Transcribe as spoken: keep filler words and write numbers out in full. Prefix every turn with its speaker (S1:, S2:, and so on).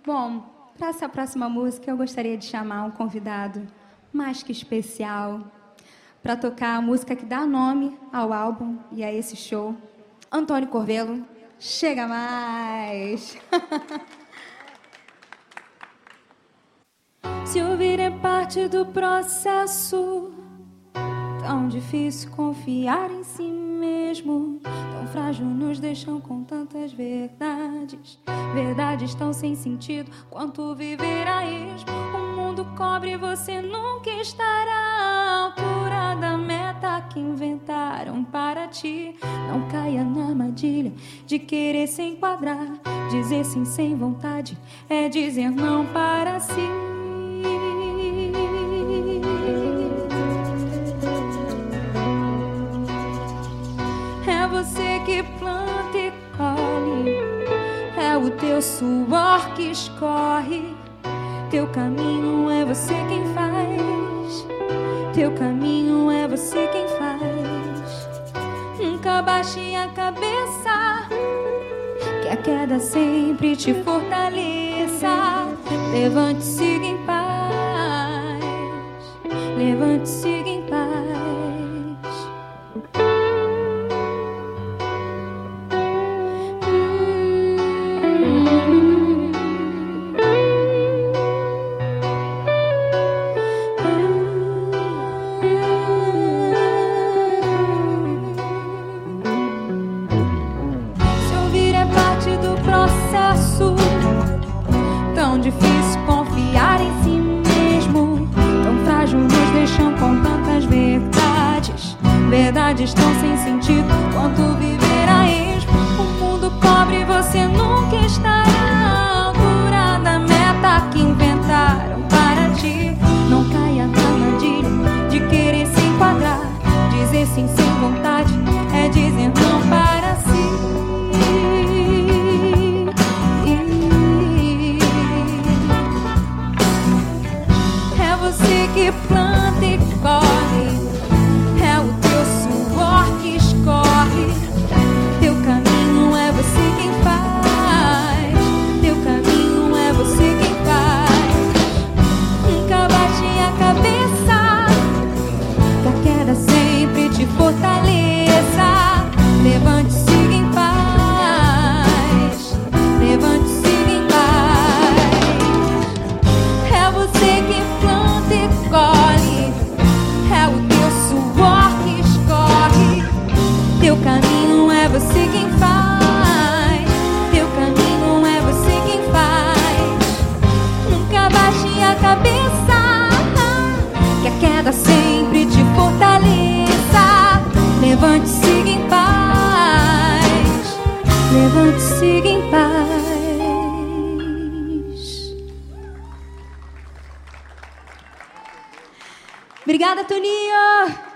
S1: Bom, para essa próxima música eu gostaria de chamar um convidado mais que especial para tocar a música que dá nome ao álbum e a esse show. Antônio Corvelo, chega mais! Se ouvir é parte do processo, tão difícil confiar em si mesmo, tão frágil nos deixam com tantas verdades, verdades tão sem sentido quanto viver a esmo. O mundo cobre, você nunca estará à altura da meta que inventaram para ti. Não caia na armadilha de querer se enquadrar. Dizer sim sem vontade é dizer não para si. É você que planta e colhe, é o teu suor que escorre. Teu caminho é você quem faz, teu caminho é você quem faz. Nunca baixe a cabeça, que a queda sempre te fortaleça. Levante e siga em paz, levante e siga em paz. Tão difícil confiar em si mesmo, tão frágil nos deixam com tantas verdades, verdades tão sem sentido quanto viver a esmo. O mundo cobre, você nunca estará à altura da meta que inventaram para ti. Não caia na armadilha de querer se enquadrar. Dizer sim sem vontade é dizer não para si. Você que planta e colhe, é o teu suor que escorre. Teu caminho é você quem faz, teu caminho é você quem faz. Nunca baixe a cabeça, que a queda sempre te fortaleça. Levante e siga em paz, levante e siga em paz. É você que planta e colhe, é o teu suor que escorre. Teu caminho é você quem faz, teu caminho é você quem faz. Nunca baixe a cabeça, que a queda sempre te fortaleça. Levante e siga em paz, levante e siga em paz. Obrigada, Toninho!